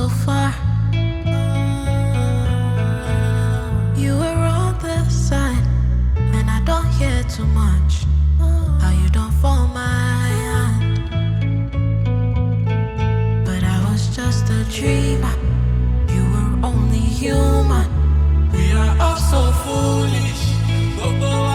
so far. You were on the side, and I don't hear too much. How you don't fall my hand, but I was just a dreamer. You were only human. We are all so foolish.